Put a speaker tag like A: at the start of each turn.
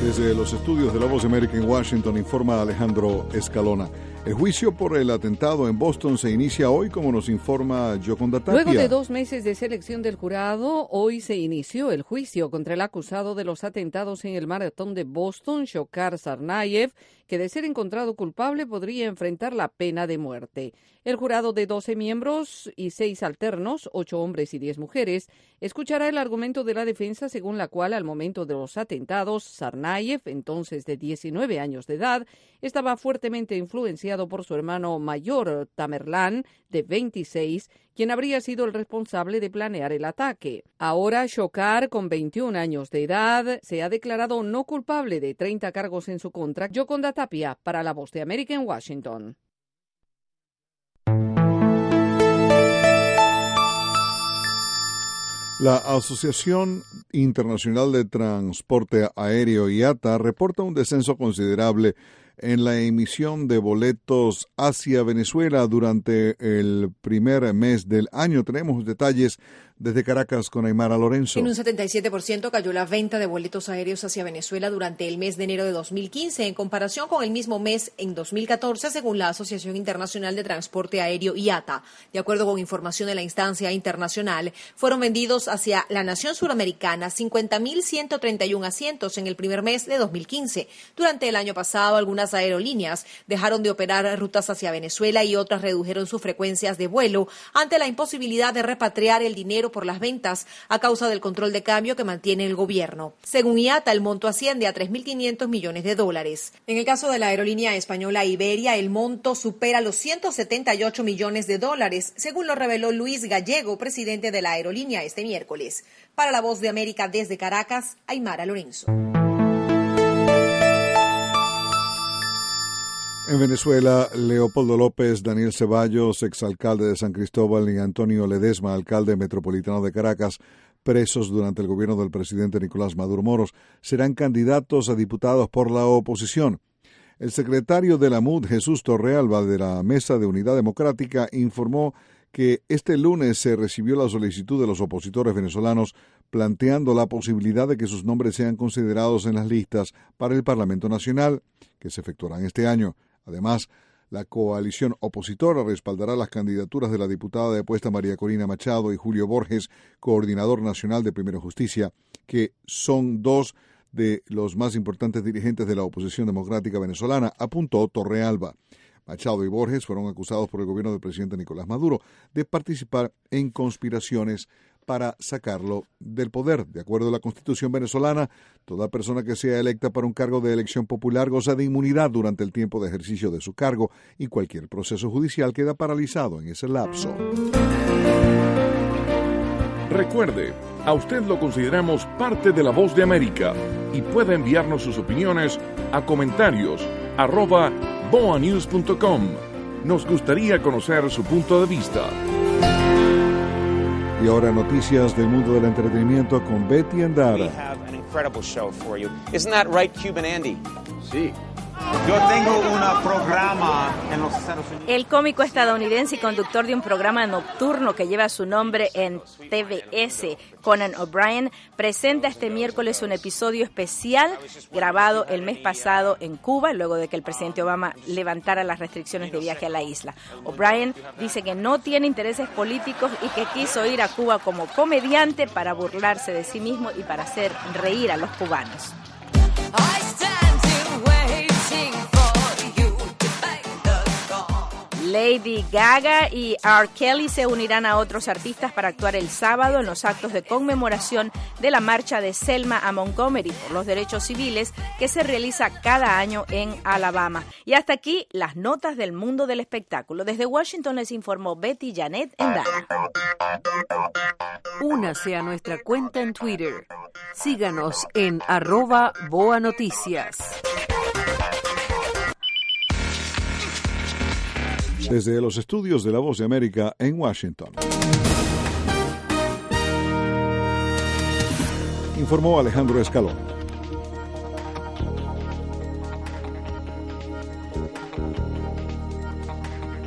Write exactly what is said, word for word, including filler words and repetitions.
A: Desde los estudios de La Voz de América en Washington informa Alejandro Escalona. El juicio por el atentado en Boston se inicia hoy, como nos informa Yoconda Tapia.
B: Luego de dos meses de selección del jurado, hoy se inició el juicio contra el acusado de los atentados en el maratón de Boston, Dzhokhar Tsarnaev, que de ser encontrado culpable podría enfrentar la pena de muerte. El jurado de doce miembros y seis alternos, ocho hombres y diez mujeres, escuchará el argumento de la defensa según la cual al momento de los atentados, Tsarnaev, entonces de diecinueve años de edad, estaba fuertemente influenciado por su hermano mayor, Tamerlan, de veintiséis, quien habría sido el responsable de planear el ataque. Ahora, Dzhokhar, con veintiún años de edad, se ha declarado no culpable de treinta cargos en su contra. Yoconda Tapia, para La Voz de América en Washington.
A: La Asociación Internacional de Transporte Aéreo, I A T A, reporta un descenso considerable en la emisión de boletos hacia Venezuela durante el primer mes del año. Tenemos detalles desde Caracas con Aymara Lorenzo.
C: En un setenta y siete por ciento cayó la venta de boletos aéreos hacia Venezuela durante el mes de enero de dos mil quince, en comparación con el mismo mes en dos mil catorce, según la Asociación Internacional de Transporte Aéreo, I A T A. De acuerdo con información de la instancia internacional, fueron vendidos hacia la nación suramericana cincuenta mil ciento treinta y uno asientos en el primer mes de dos mil quince. Durante el año pasado, algunas aerolíneas dejaron de operar rutas hacia Venezuela y otras redujeron sus frecuencias de vuelo ante la imposibilidad de repatriar el dinero por las ventas a causa del control de cambio que mantiene el gobierno. Según I A T A, el monto asciende a tres mil quinientos millones de dólares. En el caso de la aerolínea española Iberia, el monto supera los ciento setenta y ocho millones de dólares, según lo reveló Luis Gallego, presidente de la aerolínea, este miércoles. Para La Voz de América desde Caracas, Aymara Lorenzo.
A: En Venezuela, Leopoldo López, Daniel Ceballos, exalcalde de San Cristóbal, y Antonio Ledesma, alcalde metropolitano de Caracas, presos durante el gobierno del presidente Nicolás Maduro Moros, serán candidatos a diputados por la oposición. El secretario de la M U D, Jesús Torrealba, de la Mesa de Unidad Democrática, informó que este lunes se recibió la solicitud de los opositores venezolanos planteando la posibilidad de que sus nombres sean considerados en las listas para el Parlamento Nacional, que se efectuarán este año. Además, la coalición opositora respaldará las candidaturas de la diputada depuesta María Corina Machado y Julio Borges, coordinador nacional de Primero Justicia, que son dos de los más importantes dirigentes de la oposición democrática venezolana, apuntó Torrealba. Machado y Borges fueron acusados por el gobierno del presidente Nicolás Maduro de participar en conspiraciones para sacarlo del poder. De acuerdo a la Constitución venezolana, toda persona que sea electa para un cargo de elección popular goza de inmunidad durante el tiempo de ejercicio de su cargo y cualquier proceso judicial queda paralizado en ese lapso.
D: Recuerde, a usted lo consideramos parte de La Voz de América y puede enviarnos sus opiniones a comentarios arroba boa news punto com. Nos gustaría conocer su punto de vista.
A: Y ahora noticias del mundo del entretenimiento con Betty Andara.
E: We have an incredible show for you. Isn't that right, Cuban Andy?
F: Sí. Yo tengo un programa en los Estados Unidos.
G: El cómico estadounidense y conductor de un programa nocturno que lleva su nombre en T V S, Conan O'Brien, presenta este miércoles un episodio especial grabado el mes pasado en Cuba, luego de que el presidente Obama levantara las restricciones de viaje a la isla. O'Brien dice que no tiene intereses políticos y que quiso ir a Cuba como comediante para burlarse de sí mismo y para hacer reír a los cubanos. Lady Gaga y R. Kelly se unirán a otros artistas para actuar el sábado en los actos de conmemoración de la marcha de Selma a Montgomery por los derechos civiles que se realiza cada año en Alabama. Y hasta aquí las notas del mundo del espectáculo. Desde Washington les informó Betty Janet Endara.
H: Únase a nuestra cuenta en Twitter. Síganos en arroba Boa Noticias.
A: Desde los estudios de La Voz de América en Washington, informó Alejandro Escalona.